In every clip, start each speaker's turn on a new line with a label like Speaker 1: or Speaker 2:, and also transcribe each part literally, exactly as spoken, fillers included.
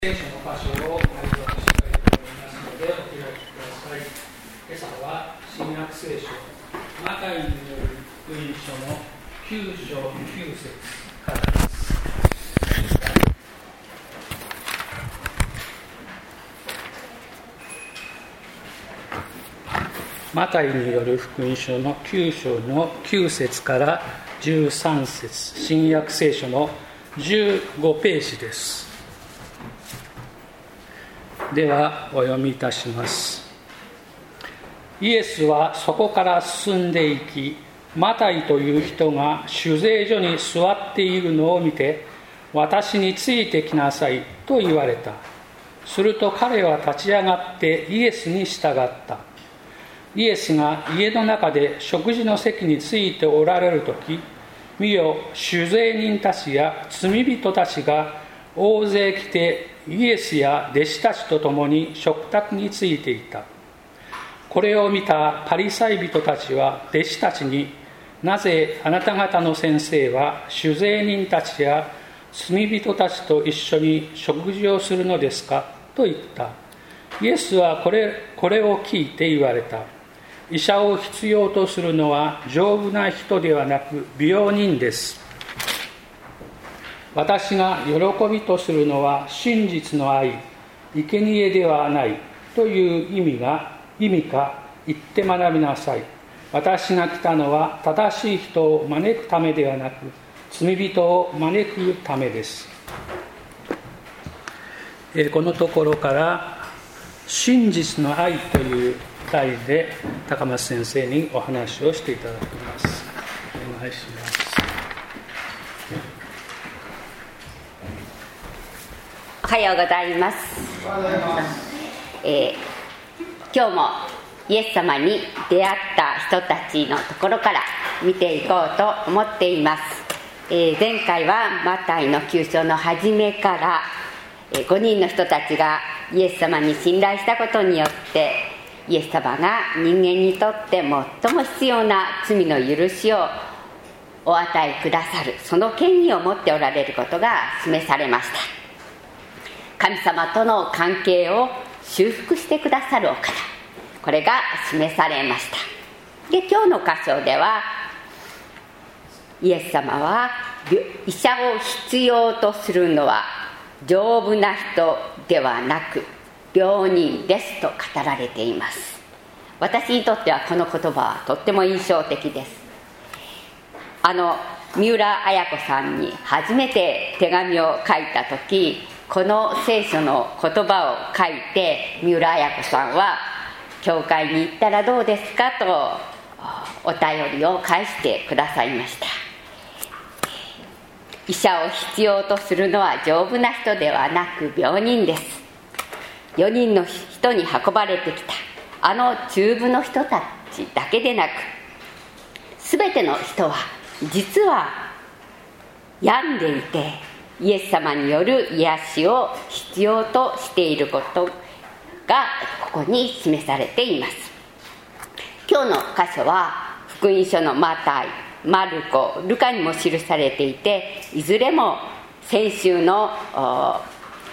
Speaker 1: 聖書の箇所を内読したいと思いますのでお開きください。今朝は新約聖書マタイによる福音書のきゅう章きゅう節からです。マタイによる福音書のきゅう章のきゅう節からじゅうさん節、新約聖書のじゅうごページです。ではお読みいたします。イエスはそこから進んでいき、マタイという人が酒税所に座っているのを見て、私についてきなさいと言われた。すると彼は立ち上がってイエスに従った。イエスが家の中で食事の席についておられるとき、見よ、酒税人たちや罪人たちが大勢来てイエスや弟子たちと共に食卓についていた。これを見たパリサイ人たちは弟子たちに、なぜあなた方の先生は酒税人たちや罪人たちと一緒に食事をするのですかと言った。イエスはこれ、これを聞いて言われた。医者を必要とするのは丈夫な人ではなく病人です。私が喜びとするのは真実の愛、生贄ではないという意味が意味か言って学びなさい。私が来たのは正しい人を招くためではなく、罪人を招くためです。えこのところから真実の愛という題で高松先生にお話をしていただきます。お願いします。
Speaker 2: おはようございます。
Speaker 1: おはようございます。
Speaker 2: えー、今日もイエス様に出会った人たちのところから見ていこうと思っています。えー、前回はマタイのきゅう章の初めから、えー、ごにんの人たちがイエス様に信頼したことによってイエス様が人間にとって最も必要な罪の許しをお与えくださる、その権威を持っておられることが示されました。神様との関係を修復してくださるお方、これが示されました。で、今日の箇所ではイエス様は医者を必要とするのは丈夫な人ではなく病人ですと語られています。私にとってはこの言葉はとっても印象的です。あの三浦綾子さんに初めて手紙を書いた時、この聖書の言葉を書いて三浦綾子さんは教会に行ったらどうですかとお便りを返してくださいました。医者を必要とするのは丈夫な人ではなく病人です。よにんの人に運ばれてきたあの中部の人たちだけでなく、すべての人は実は病んでいてイエス様による癒しを必要としていることがここに示されています。今日の箇所は福音書のマタイ、マルコ、ルカにも記されていて、いずれも先週のあ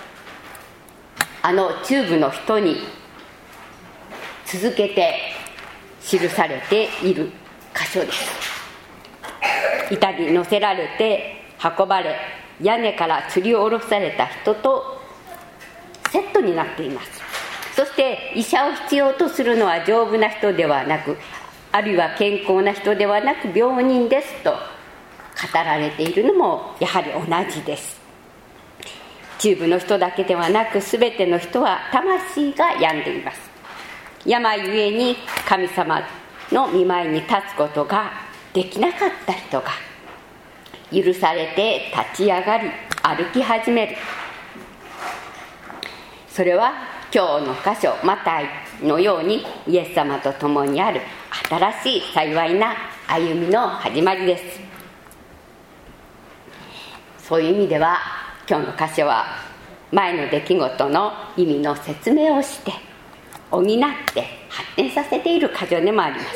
Speaker 2: の中部の人に続けて記されている箇所です。板に乗せられて運ばれ、屋根から吊り下ろされた人とセットになっています。そして医者を必要とするのは丈夫な人ではなく、あるいは健康な人ではなく病人ですと語られているのもやはり同じです。中部の人だけではなく、すべての人は魂が病んでいます。病ゆえに神様の御前に立つことができなかった人が許されて立ち上がり歩き始める。それは今日の箇所マタイのようにイエス様と共にある新しい幸いな歩みの始まりです。そういう意味では今日の箇所は前の出来事の意味の説明をして補って発展させている箇所でもあります。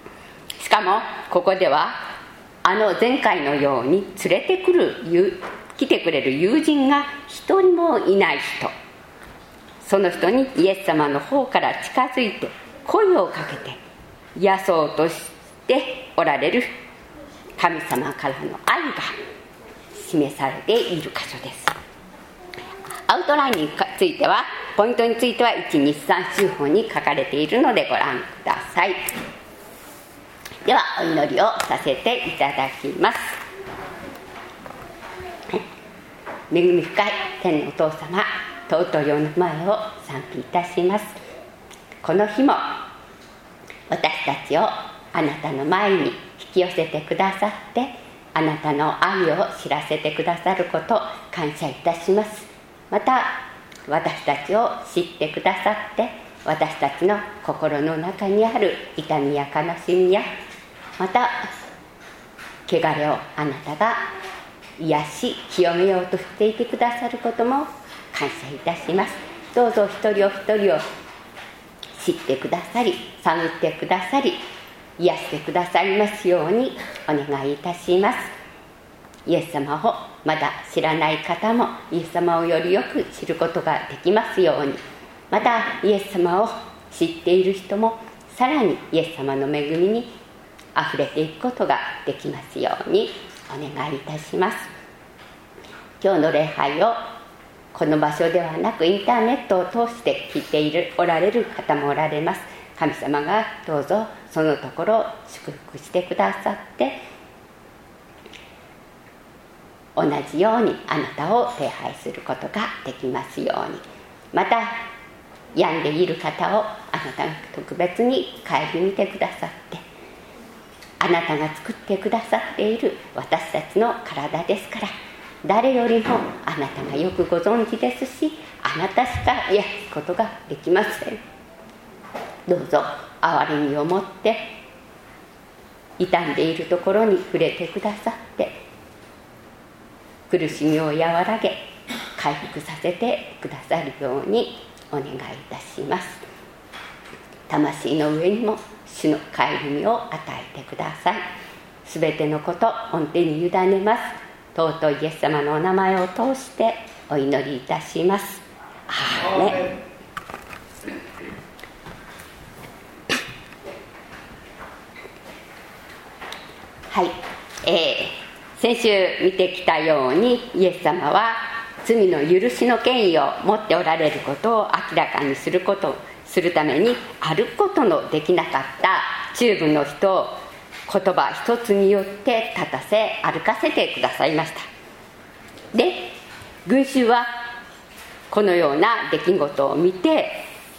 Speaker 2: しかもここではあの前回のように連れてくる来てくれる友人が一人もいない人、その人にイエス様の方から近づいて声をかけて癒そうとしておられる神様からの愛が示されている箇所です。アウトラインについては、ポイントについてはいち、に、さん週報に書かれているのでご覧ください。ではお祈りをさせていただきます。恵み深い天のお父様、尊いお名前を賛美いたします。この日も私たちをあなたの前に引き寄せてくださって、あなたの愛を知らせてくださることを感謝いたします。また私たちを知ってくださって、私たちの心の中にある痛みや悲しみや、また汚れをあなたが癒し清めようとしていてくださることも感謝いたします。どうぞ一人お一人を知ってくださり、探ってくださり、癒してくださいますようにお願いいたします。イエス様をまだ知らない方もイエス様をよりよく知ることができますように、またイエス様を知っている人もさらにイエス様の恵みにあふれていくことができますようにお願いいたします。今日の礼拝をこの場所ではなくインターネットを通して聞いているおられる方もおられます。神様がどうぞそのところを祝福してくださって、同じようにあなたを礼拝することができますように、また病んでいる方をあなたが特別に顧みてくださって、あなたが作ってくださっている私たちの体ですから、誰よりもあなたがよくご存知ですし、あなたしか癒すことができません。どうぞ憐れみを持って傷んでいるところに触れてくださって、苦しみを和らげ回復させてくださるようにお願いいたします。魂の上にも主の顧みを与えてください。すべてのこと御手に委ねます。尊いイエス様のお名前を通してお祈りいたします。アーメン。はい、えー、先週見てきたように、イエス様は罪の許しの権威を持っておられることを明らかにすることするために、歩くことのできなかった中部の人を言葉一つによって立たせ歩かせてくださいました。で、群衆はこのような出来事を見て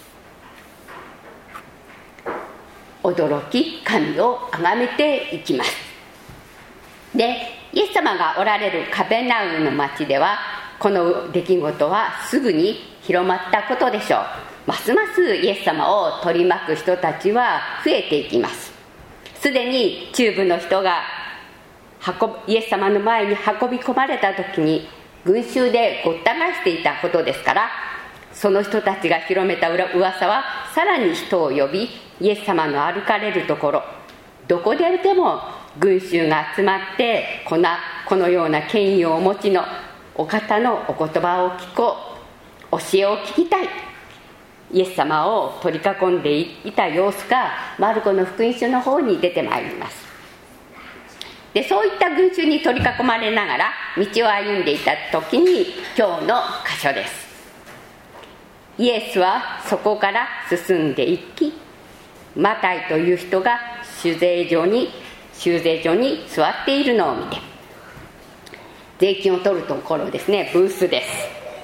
Speaker 2: 驚き神を崇めていきます。で、イエス様がおられるカペナウムの町では、この出来事はすぐに広まったことでしょう。ますますイエス様を取り巻く人たちは増えていきます。すでに中部の人が運イエス様の前に運び込まれた時に群衆でごった返していたことですから、その人たちが広めた噂はさらに人を呼び、イエス様の歩かれるところどこででも群衆が集まって、この、このような権威をお持ちのお方のお言葉を聞こう、教えを聞きたい、イエス様を取り囲んでいた様子がマルコの福音書の方に出てまいります。で、そういった群衆に取り囲まれながら道を歩んでいた時に、今日の箇所です。イエスはそこから進んでいき、マタイという人が修税所に修税所に座っているのを見て、税金を取るところですね、ブースです。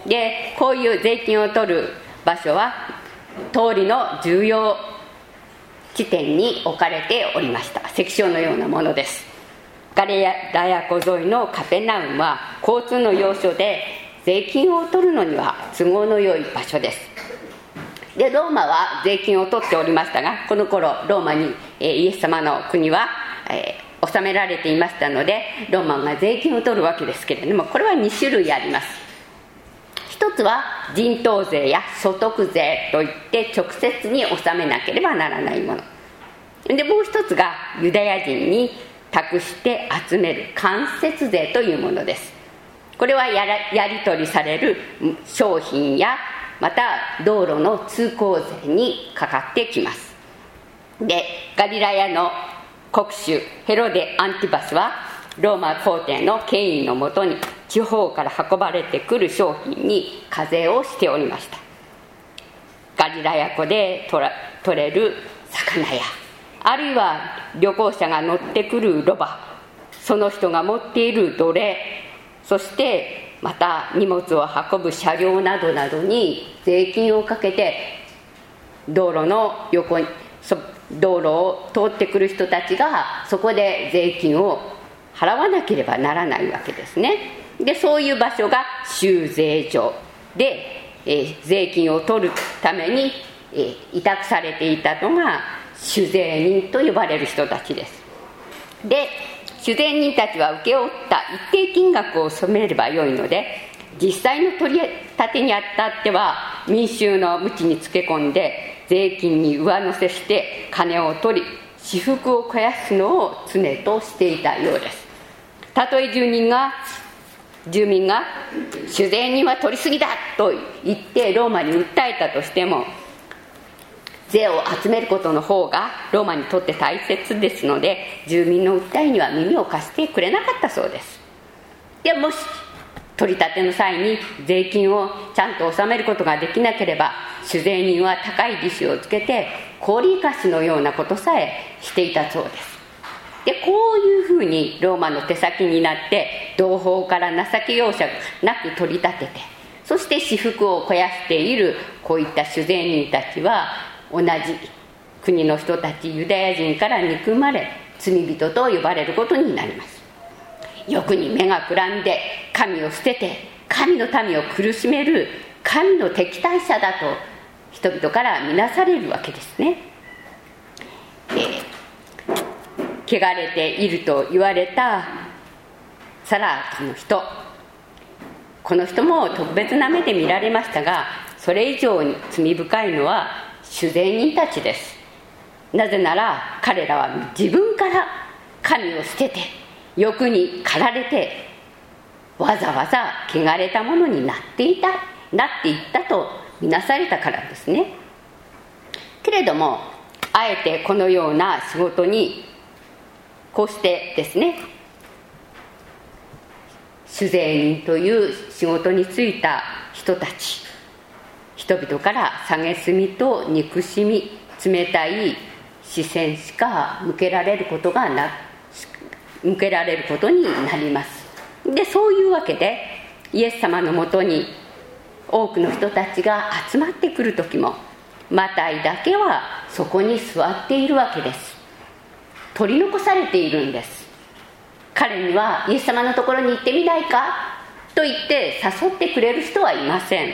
Speaker 2: で、こういう税金を取る場所は通りの重要地点に置かれておりました。関所のようなものです。ガリラヤ湖沿いのカペナウムは交通の要所で、税金を取るのには都合の良い場所です。で、ローマは税金を取っておりましたが、この頃ローマに、えー、イエス様の国は、えー、治められていましたので、ローマが税金を取るわけですけれども、これはに種類あります。一つは人頭税や所得税といって直接に納めなければならないもので、もう一つがユダヤ人に託して集める間接税というものです。 これはやらやり取りされる商品やまた道路の通行税にかかってきます。でガリラヤの国主ヘロデ・アンティバスはローマ皇帝の権威のもとに地方から運ばれてくる商品に課税をしておりました。ガリラヤ湖で取ら取れる魚や、あるいは旅行者が乗ってくるロバ、その人が持っている奴隷、そしてまた荷物を運ぶ車両などなどに税金をかけて道路の横に道路を通ってくる人たちがそこで税金を払わなければならないわけですね。でそういう場所が収税所で、えー、税金を取るために、えー、委託されていたのが主税人と呼ばれる人たちです。で主税人たちは請け負った一定金額を納めればよいので、実際の取り立てにあたっては民衆の無知につけ込んで税金に上乗せして金を取り私腹を肥やすのを常としていたようです。たとえ住人が住民が主税人は取りすぎだと言ってローマに訴えたとしても、税を集めることの方がローマにとって大切ですので、住民の訴えには耳を貸してくれなかったそうです。でもし取り立ての際に税金をちゃんと納めることができなければ、主税人は高い利子をつけて高利貸しのようなことさえしていたそうです。でこういうふうにローマの手先になって同胞から情け容赦なく取り立てて、そして私腹を肥やしているこういった主税人たちは同じ国の人たちユダヤ人から憎まれ罪人と呼ばれることになります。欲に目がくらんで神を捨てて神の民を苦しめる神の敵対者だと人々から見なされるわけですね。えー、汚れていると言われたサラートの人、この人も特別な目で見られましたが、それ以上に罪深いのは主税人たちです。なぜなら彼らは自分から神を捨てて欲に駆られてわざわざ汚れたものになっていたなっていったと見なされたからですね。けれどもあえてこのような仕事にこうしてですね、主税人という仕事に就いた人たち、人々から蔑みと憎しみ、冷たい視線しか向けられることがな向けられることになります。でそういうわけでイエス様のもとに多くの人たちが集まってくる時もマタイだけはそこに座っているわけです。取り残されているんです。彼にはイエス様のところに行ってみないかと言って誘ってくれる人はいません。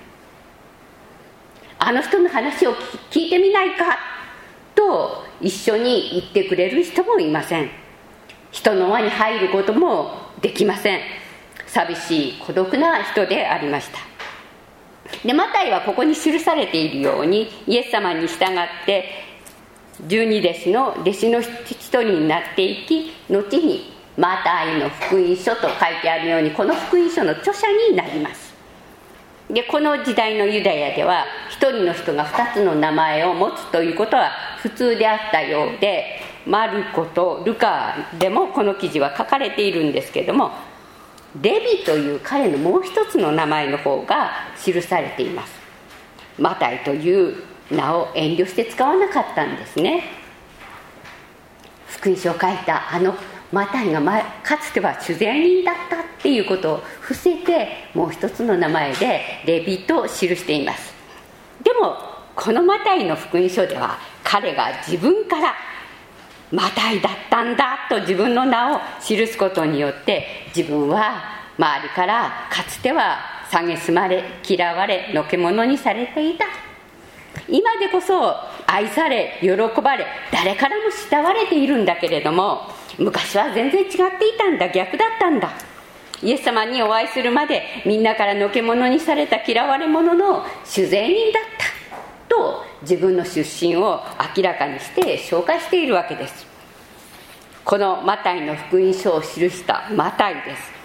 Speaker 2: あの人の話を聞いてみないかと一緒に行ってくれる人もいません。人の輪に入ることもできません。寂しい孤独な人でありました。でマタイはここに記されているようにイエス様に従って十二弟子の弟子の一人になっていき、後にマタイの福音書と書いてあるようにこの福音書の著者になります。でこの時代のユダヤでは一人の人が二つの名前を持つということは普通であったようで、マルコとルカでもこの記事は書かれているんですけれども、レビという彼のもう一つの名前の方が記されています。マタイという名を遠慮して使わなかったんですね。福音書を書いたあのマタイが前かつては主税人だったっていうことを伏せてもう一つの名前でレビと記しています。でもこのマタイの福音書では彼が自分からマタイだったんだと自分の名を記すことによって自分は周りからかつては蔑まれ嫌われのけ者にされていた、今でこそ愛され喜ばれ誰からも慕われているんだけれども、昔は全然違っていたんだ、逆だったんだ。イエス様にお会いするまでみんなからのけ者にされた嫌われ者の主税人だったと自分の出身を明らかにして紹介しているわけです。このマタイの福音書を記したマタイです。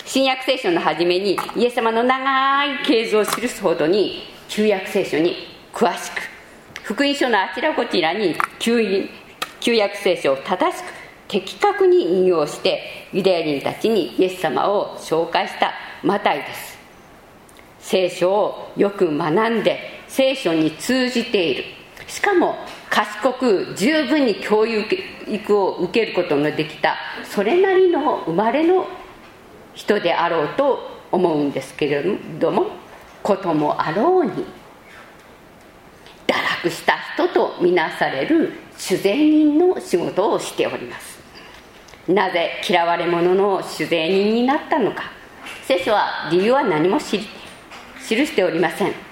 Speaker 2: 新約聖書の初めにイエス様の長い系図を記すほどに旧約聖書に詳しく、福音書のあちらこちらに 旧, 旧約聖書を正しく的確に引用してユダヤ人たちにイエス様を紹介したマタイです。聖書をよく学んで聖書に通じている、しかも賢く十分に教育を受けることのできたそれなりの生まれの人であろうと思うんですけれども、こともあろうに堕落した人とみなされる主税人の仕事をしております。なぜ嫌われ者の主税人になったのか、聖書は理由は何も記しておりません。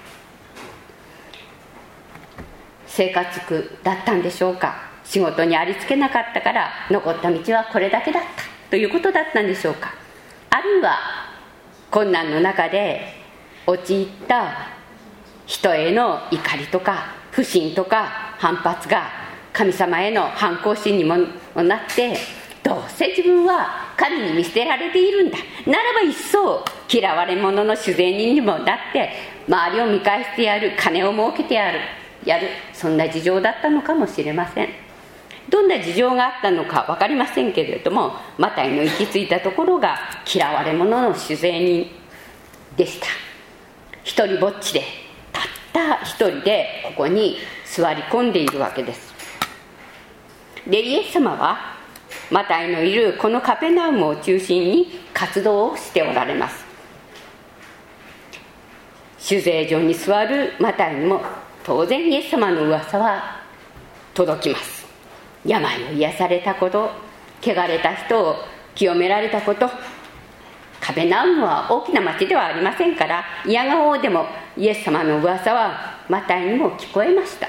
Speaker 2: 生活苦だったんでしょうか。仕事にありつけなかったから残った道はこれだけだったということだったんでしょうか。あるいは困難の中で陥った人への怒りとか不信とか反発が神様への反抗心にもなって、どうせ自分は神に見捨てられているんだならば一層嫌われ者の主税人にもなって周りを見返してやる、金を儲けてやるやるそんな事情だったのかもしれません。どんな事情があったのか分かりませんけれども、マタイの行き着いたところが嫌われ者の主税人でした。一人ぼっちで、たった一人でここに座り込んでいるわけです。で、イエス様はマタイのいるこのカペナウムを中心に活動をしておられます。主税所に座るマタイにも当然イエス様の噂は届きます。病を癒されたこと、汚れた人を清められたこと、カペナウムは大きな町ではありませんから、いやがおうでもイエス様の噂はマタイにも聞こえました。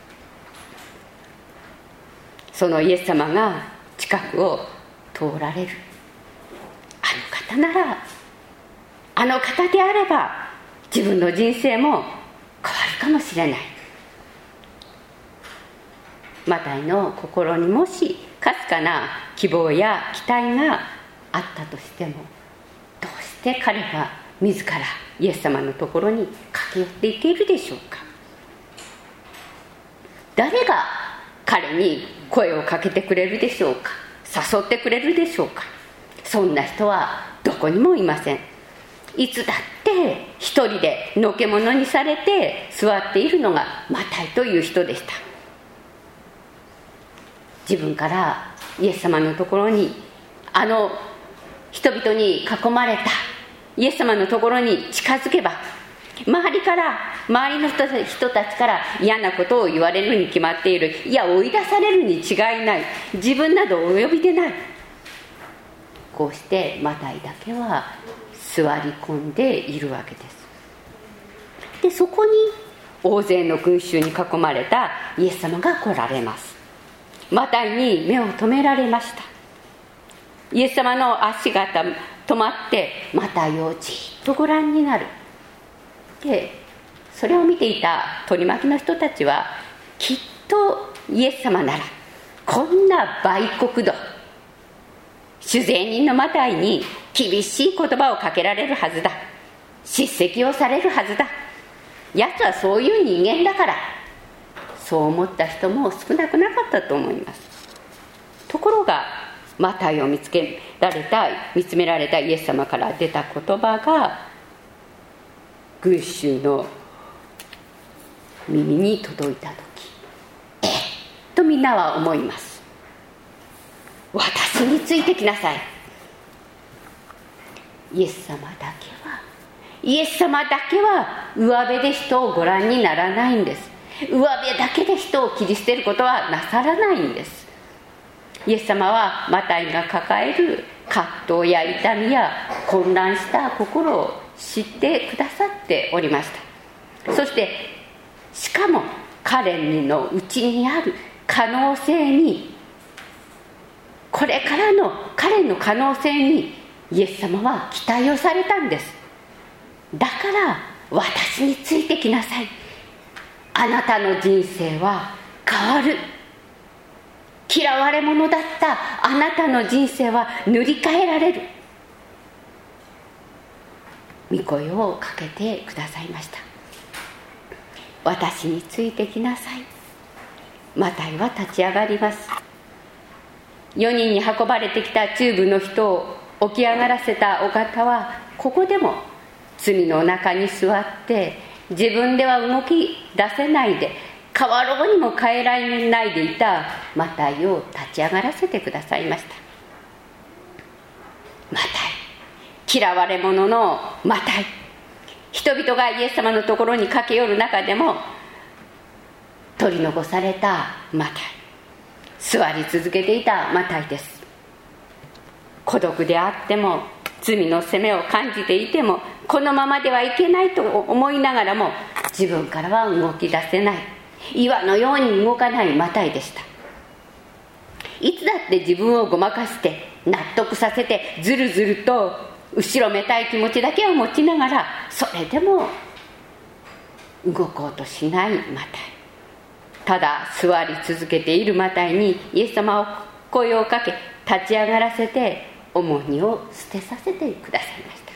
Speaker 2: そのイエス様が近くを通られる、あの方なら、あの方であれば自分の人生も変わるかもしれない。マタイの心にもしかすかな希望や期待があったとしても、どうして彼は自らイエス様のところに駆け寄っていけるでしょうか。誰が彼に声をかけてくれるでしょうか。誘ってくれるでしょうか。そんな人はどこにもいません。いつだって一人でのけ者にされて座っているのがマタイという人でした。自分からイエス様のところに、あの人々に囲まれたイエス様のところに近づけば、周りから周りの人たちから嫌なことを言われるに決まっている、いや追い出されるに違いない、自分などお呼びでない。こうしてマタイだけは座り込んでいるわけです。で、そこに大勢の群衆に囲まれたイエス様が来られます。マタイに目を留められました。イエス様の足が止まってマタイをじっとご覧になる。で、それを見ていた取り巻きの人たちは、きっとイエス様ならこんな売国奴、主税人のマタイに厳しい言葉をかけられるはずだ、叱責をされるはずだ、奴はそういう人間だから、そう思った人も少なくなかったと思います。ところがマタイを見つけられた見つめられたイエス様から出た言葉が群衆の耳に届いた時、えっとみんなは思います。私についてきなさい。イエス様だけはイエス様だけは上辺で人をご覧にならないんです。上辺だけで人を切り捨てることはなさらないんです。イエス様はマタイが抱える葛藤や痛みや混乱した心を知ってくださっておりました。そしてしかも彼の内にある可能性に、これからの彼の可能性にイエス様は期待をされたんです。だから私についてきなさい、あなたの人生は変わる、嫌われ者だったあなたの人生は塗り替えられる、 御声をかけてくださいました。私についてきなさい。マタイは立ち上がります。よにんに運ばれてきた中部の人を起き上がらせたお方は、ここでも罪の中に座って自分では動き出せないで、変わろうにも変えられないでいたマタイを立ち上がらせてくださいました。マタイ、嫌われ者のマタイ、人々がイエス様のところに駆け寄る中でも取り残されたマタイ、座り続けていたマタイです。孤独であっても、罪の責めを感じていても、このままではいけないと思いながらも、自分からは動き出せない、岩のように動かないマタイでした。いつだって自分をごまかして納得させて、ずるずると後ろめたい気持ちだけを持ちながら、それでも動こうとしないマタイ、ただ座り続けているマタイにイエス様を声をかけ、立ち上がらせて重荷を捨てさせてくださいました。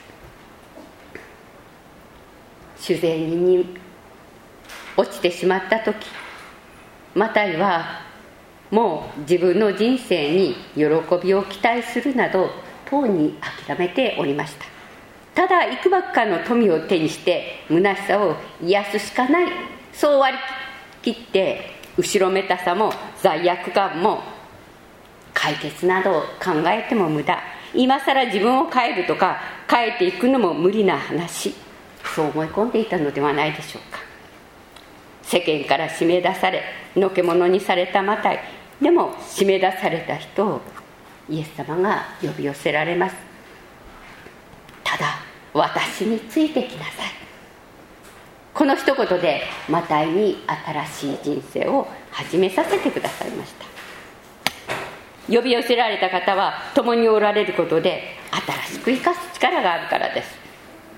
Speaker 2: 主税人に落ちてしまった時、マタイはもう自分の人生に喜びを期待するなどとうに諦めておりました。ただ幾ばくかの富を手にして虚しさを癒すしかない、そう割り切って後ろめたさも罪悪感も解決など考えても無駄、今更自分を変えるとか変えていくのも無理な話、そう思い込んでいたのではないでしょうか。世間から締め出され、のけ者にされたマタイでも、締め出された人をイエス様が呼び寄せられます。ただ私についてきなさい。この一言でマタイに新しい人生を始めさせてくださいました。呼び寄せられた方は共におられることで新しく生かす力があるからです。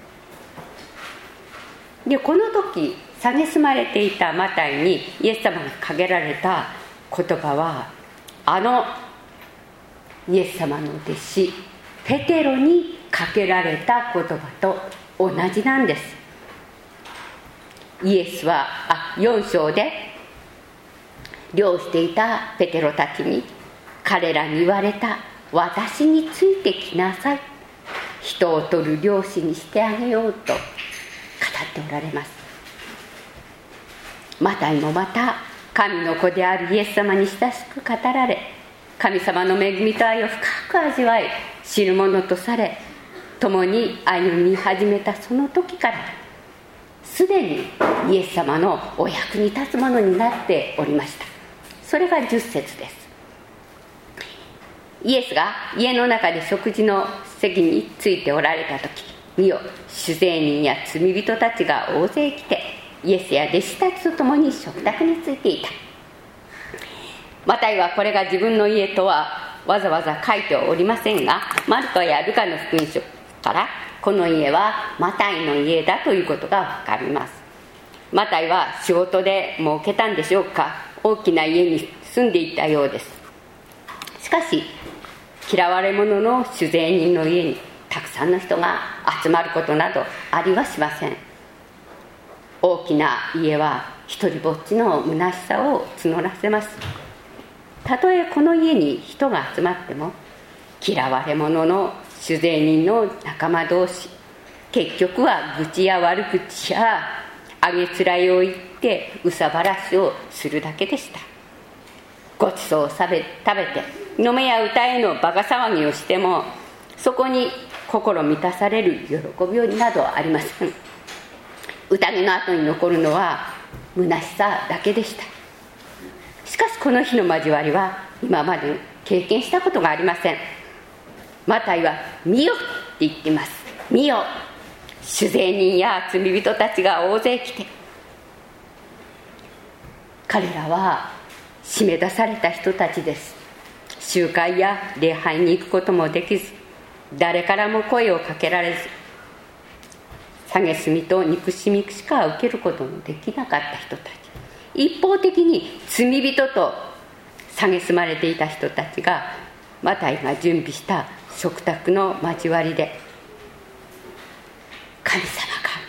Speaker 2: で、この時蔑まれていたマタイにイエス様がかけられた言葉は、あのイエス様の弟子ペテロにかけられた言葉と同じなんです。イエスはあよん章で漁していたペテロたちに彼らに言われた、私についてきなさい、人を取る漁師にしてあげようと語っておられます。マタイもまた神の子であるイエス様に親しく語られ、神様の恵みと愛を深く味わい知る者とされ、共に歩み始めたその時からすでにイエス様のお役に立つものになっておりました。それがじゅっ節です。イエスが家の中で食事の席についておられた時、見よ、主税人や罪人たちが大勢来てイエスや弟子たちと共に食卓についていた。マタイはこれが自分の家とはわざわざ書いておりませんが、マルコやルカの福音書からこの家はマタイの家だということがわかります。マタイは仕事で儲けたんでしょうか、大きな家に住んでいたようです。しかし嫌われ者の主税人の家にたくさんの人が集まることなどありはしません。大きな家は一人ぼっちの虚しさを募らせます。たとえこの家に人が集まっても、嫌われ者の主税人の仲間同士、結局は愚痴や悪口やあげつらいを言って憂さ晴らしをするだけでした。ごちそうを食べ、食べて飲めや歌えのバカ騒ぎをしても、そこに心満たされる喜びなどはありません。宴の後に残るのは虚しさだけでした。しかしこの日の交わりは今まで経験したことがありません。マタイは見よって言っています。見よ、主税人や罪人たちが大勢来て、彼らは締め出された人たちです。集会や礼拝に行くこともできず、誰からも声をかけられず、蔑みと憎しみしか受けることのできなかった人たち、一方的に罪人と蔑まれていた人たちが、マタイが準備した食卓の交わりで神様が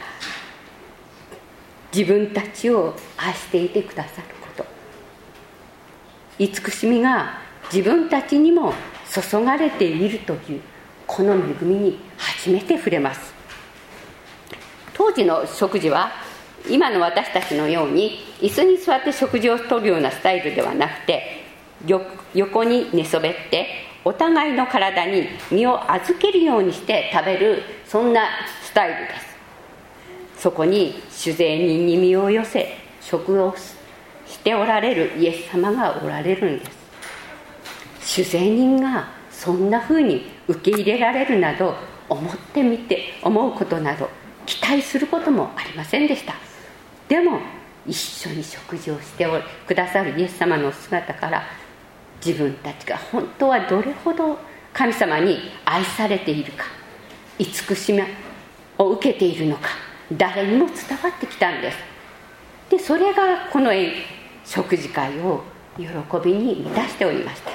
Speaker 2: 自分たちを愛していてくださること、慈しみが自分たちにも注がれているというこの恵みに初めて触れます。当時の食事は今の私たちのように椅子に座って食事をとるようなスタイルではなくて、横に寝そべってお互いの体に身を預けるようにして食べる、そんなスタイルです。そこに主税人に身を寄せ食をしておられるイエス様がおられるんです。主税人がそんな風に受け入れられるなど思ってみて思うことなど期待することもありませんでした。でも一緒に食事をしてくださるイエス様の姿から、自分たちが本当はどれほど神様に愛されているか、慈しみを受けているのか、誰にも伝わってきたんです。でそれがこの食事会を喜びに満たしておりました。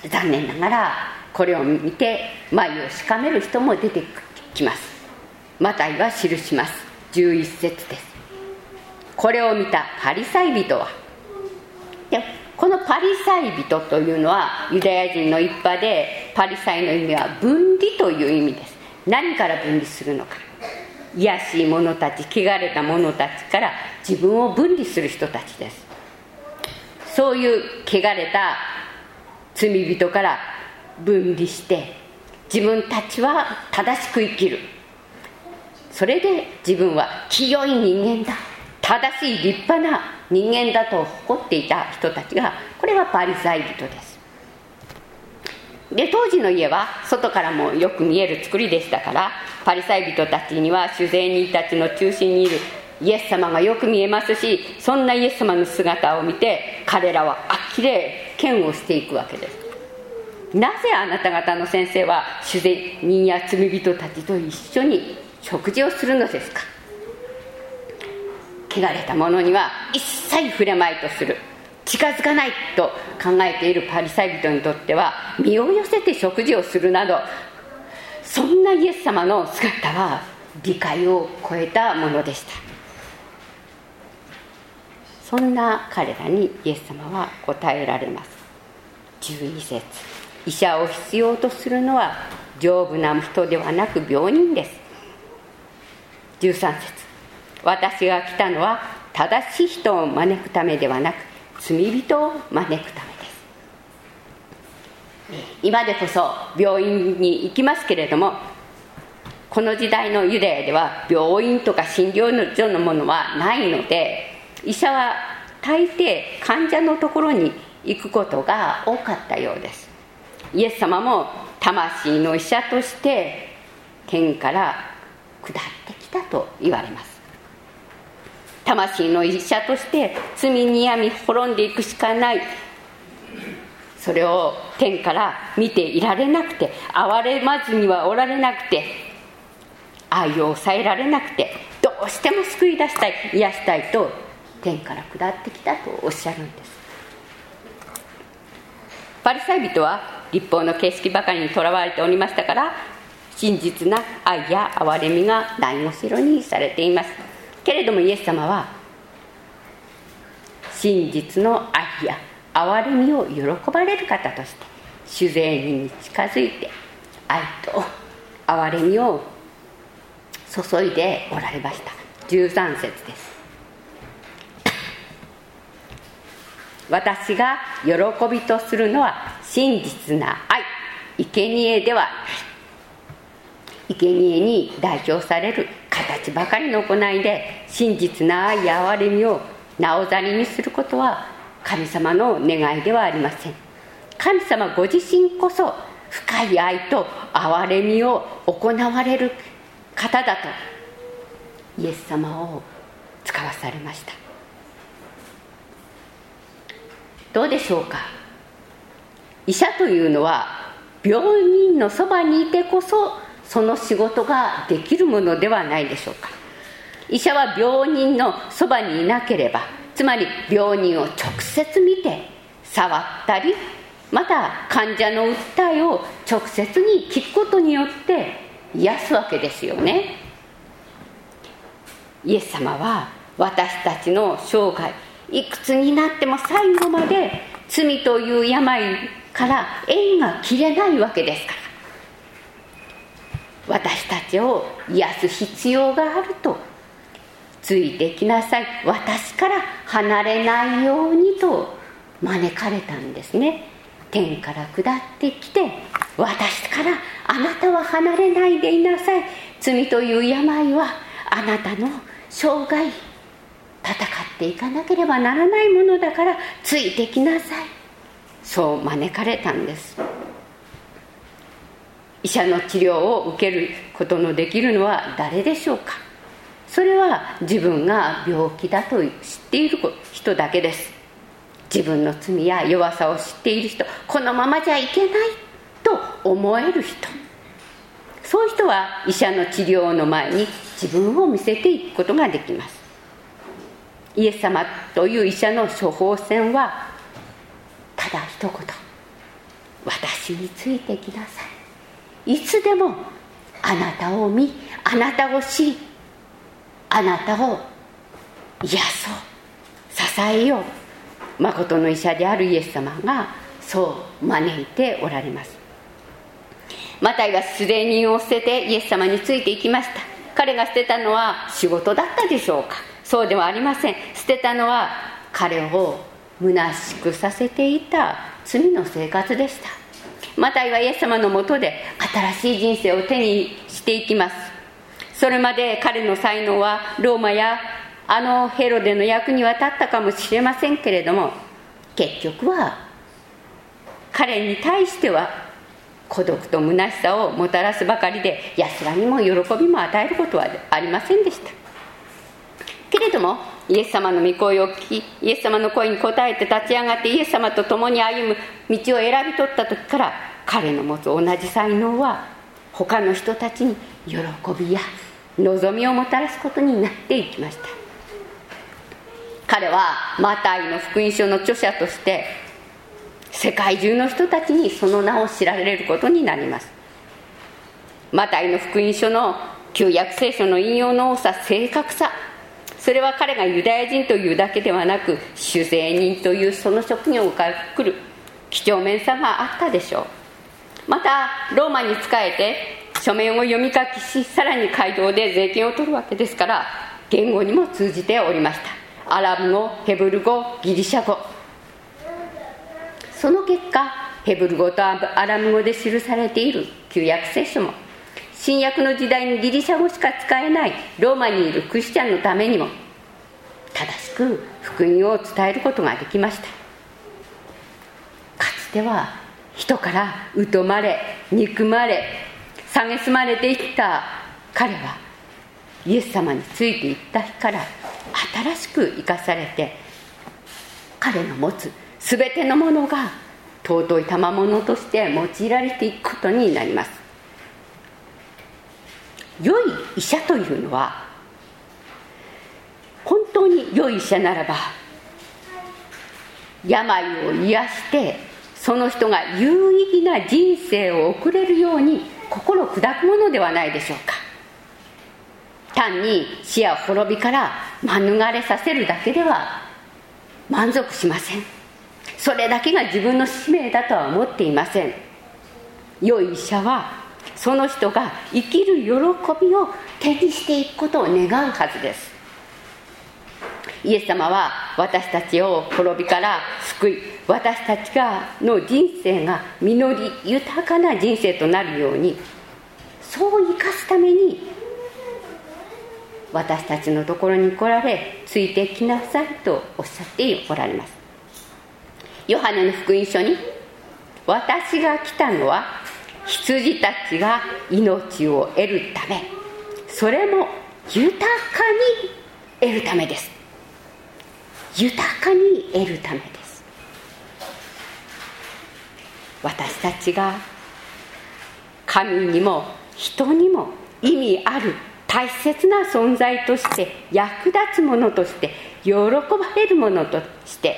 Speaker 2: 残念ながらこれを見て眉をしかめる人も出てきます。マタイは記します。じゅういっ節です。これを見たパリサイ人は、でこのパリサイ人というのはユダヤ人の一派で、パリサイの意味は分離という意味です。何から分離するのか、卑しい者たち、汚れた者たちから自分を分離する人たちです。そういう汚れた罪人から分離して、自分たちは正しく生きる、それで自分は清い人間だ、正しい立派な人間だと誇っていた人たちが、これがパリサイ人です。で当時の家は外からもよく見える作りでしたから、パリサイ人たちには主税人たちの中心にいるイエス様がよく見えますし、そんなイエス様の姿を見て彼らは呆れ嫌悪していくわけです。なぜあなた方の先生は主税人や罪人たちと一緒に食事をするのですか。汚れた者には一切触れまいとする、近づかないと考えているパリサイ人にとっては、身を寄せて食事をするなど、そんなイエス様の姿は理解を超えたものでした。そんな彼らにイエス様は答えられます。じゅうに節、医者を必要とするのは丈夫な人ではなく病人です。じゅうさん節、私が来たのは正しい人を招くためではなく罪人を招くためです。今でこそ病院に行きますけれども、この時代のユダヤでは病院とか診療所のものはないので、医者は大抵患者のところに行くことが多かったようです。イエス様も魂の医者として天から下ってきたと言われます。魂の医者として罪に病み滅んでいくしかない、それを天から見ていられなくて、憐れまずにはおられなくて、愛を抑えられなくて、どうしても救い出したい、癒したいと天から下ってきたとおっしゃるんです。パリサイ人は律法の形式ばかりにとらわれておりましたから、真実な愛や憐れみがないがしろにされています。けれどもイエス様は真実の愛や憐れみを喜ばれる方として主税人に近づいて愛と憐れみを注いでおられました。じゅうさん節です。私が喜びとするのは真実な愛、生贄ではない。生贄に代表される形ばかりの行いで真実な愛や憐れみをなおざりにすることは神様の願いではありません。神様ご自身こそ深い愛と憐れみを行われる方だとイエス様を使わされました。どうでしょうか。医者というのは病人のそばにいてこそその仕事ができるものではないでしょうか。医者は病人のそばにいなければ、つまり病人を直接見て触ったり、また患者の訴えを直接に聞くことによって癒すわけですよね。イエス様は私たちの生涯、いくつになっても最後まで罪という病から縁が切れないわけですから、私たちを癒す必要があると、ついてきなさい、私から離れないようにと招かれたんですね。天から下ってきて、私からあなたは離れないでいなさい、罪という病はあなたの生涯戦っていかなければならないものだからついてきなさい、そう招かれたんです。医者の治療を受けることのできるのは誰でしょうか。それは自分が病気だと知っている人だけです。自分の罪や弱さを知っている人、このままじゃいけないと思える人、そういう人は医者の治療の前に自分を見せていくことができます。イエス様という医者の処方箋はただ一言、私についてきなさい、いつでもあなたを見、あなたを知り、あなたを癒そう、支えよう、誠の医者であるイエス様がそう招いておられます。マタイは失礼人を捨ててイエス様についていきました。彼が捨てたのは仕事だったでしょうか。そうではありません。捨てたのは彼を虚しくさせていた罪の生活でした。マタイはイエス様のもとで新しい人生を手にしていきます。それまで彼の才能はローマやあのヘロデの役には立ったかもしれませんけれども、結局は彼に対しては孤独と虚しさをもたらすばかりで、安らぎも喜びも与えることはありませんでした。けれどもイエス様の御声を聞き、イエス様の声に応えて立ち上がってイエス様と共に歩む道を選び取った時から、彼の持つ同じ才能は他の人たちに喜びや望みをもたらすことになっていきました。彼はマタイの福音書の著者として世界中の人たちにその名を知られることになります。マタイの福音書の旧約聖書の引用の多さ、正確さ、それは彼がユダヤ人というだけではなく酒税人というその職業から来る几帳面さがあったでしょう。またローマに仕えて書面を読み書きし、さらに街道で税金を取るわけですから、言語にも通じておりました。アラブ語、ヘブル語、ギリシャ語。その結果、ヘブル語とアラム語で記されている旧約聖書も、新約の時代にギリシャ語しか使えないローマにいるクリスチャンのためにも正しく福音を伝えることができました。かつては人から疎まれ、憎まれ、蔑まれていった彼は、イエス様についていった日から新しく生かされて、彼の持つすべてのものが尊い賜物として用いられていくことになります。良い医者というのは、本当に良い医者ならば病を癒してその人が有意義な人生を送れるように心砕くものではないでしょうか。単に死や滅びから免れさせるだけでは満足しません。それだけが自分の使命だとは思っていません。良い医者はその人が生きる喜びを手にしていくことを願うはずです。イエス様は私たちを滅びから救い、私たちがの人生が実り豊かな人生となるように、そう生かすために私たちのところに来られ、ついてきなさいとおっしゃっておられます。ヨハネの福音書に、私が来たのは羊たちが命を得るため、それも豊かに得るためです。豊かに得るためです。私たちが神にも人にも意味ある大切な存在として、役立つものとして、喜ばれるものとして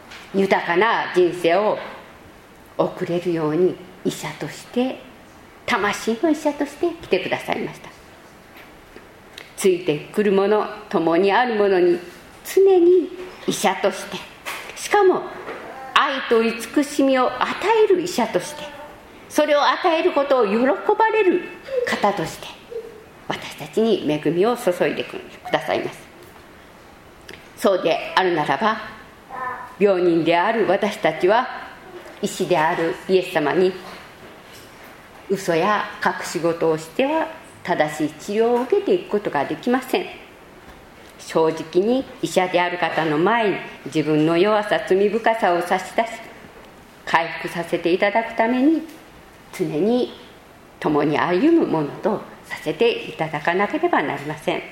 Speaker 2: 豊かな人生を送れるように医者として魂の医者として来てくださいました。ついてくるもの、共にあるものに常に医者として、しかも愛と慈しみを与える医者として、それを与えることを喜ばれる方として、私たちに恵みを注いでくださいます。そうであるならば、病人である私たちは医師であるイエス様に嘘や隠し事をしては正しい治療を受けていくことができません。正直に医者である方の前に自分の弱さ、罪深さを差し出し、回復させていただくために常に共に歩むものとさせていただかなければなりません。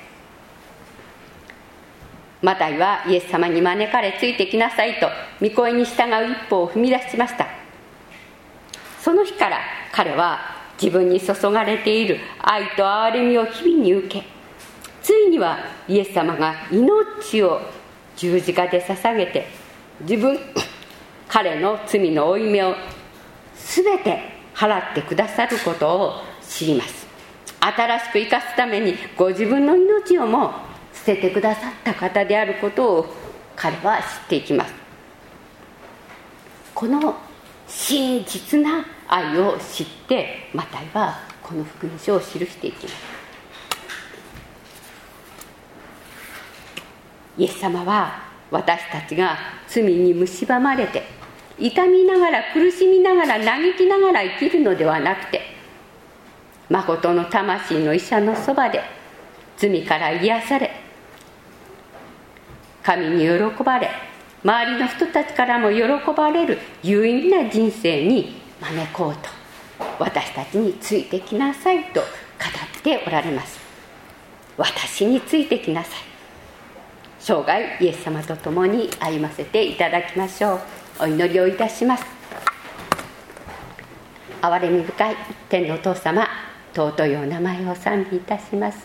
Speaker 2: マタイはイエス様に招かれついてきなさいと御声に従う一歩を踏み出しました。その日から彼は自分に注がれている愛と憐れみを日々に受け、ついにはイエス様が命を十字架で捧げて自分彼の罪の負い目を全て払ってくださることを知ります。新しく生かすためにご自分の命をも捨ててくださった方であることを彼は知っていきます。この真実な愛を知ってマタイはこの福音書を記していきます。イエス様は私たちが罪に蝕まれて痛みながら苦しみながら嘆きながら生きるのではなくて、誠の魂の医者のそばで罪から癒され、神に喜ばれ、周りの人たちからも喜ばれる有意義な人生に招こうと私たちについてきなさいと語っておられます。私についてきなさい。生涯イエス様と共に歩ませていただきましょう。お祈りをいたします。憐れみ深い天のお父様、尊いお名前を賛美いたします。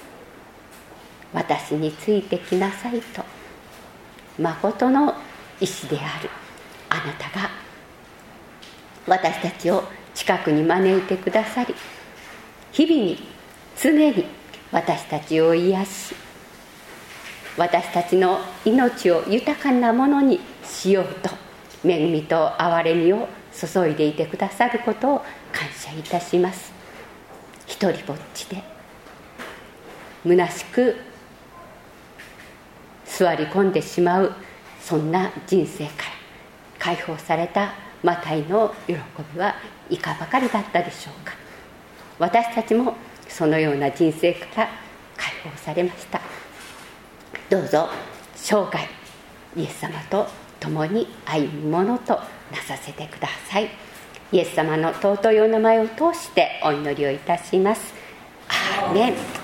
Speaker 2: 私についてきなさいと誠の意志であるあなたが私たちを近くに招いてくださり、日々に常に私たちを癒し、私たちの命を豊かなものにしようと恵みと憐れみを注いでいてくださることを感謝いたします。一人ぼっちで虚しく座り込んでしまうそんな人生から解放されたマタイの喜びはいかばかりだったでしょうか。私たちもそのような人生から解放されました。どうぞ生涯イエス様と共に歩むものとなさせてください。イエス様の尊いお名前を通してお祈りをいたします。アーメン。